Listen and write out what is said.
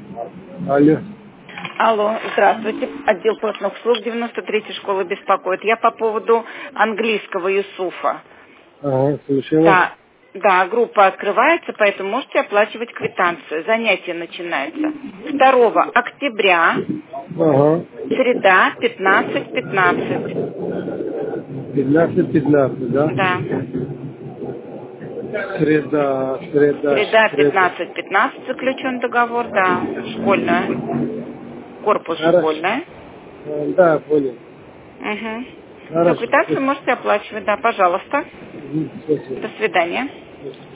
Алло. Алло, здравствуйте. Отдел платных услуг 93-й школы беспокоит. Я по поводу английского Юсуфа. Ага, слушаю вас. Да, группа открывается, поэтому можете оплачивать квитанцию. Занятие начинается 2 октября, Ага. среда, 15:15. 15-15, да? Да, среда Среда. 15:15 заключен договор, да, школьная, корпус Хорошо. школьная. Да, понял. Угу. Все, Хорошо. квитанцию можете оплачивать, да, пожалуйста. Спасибо. До свидания.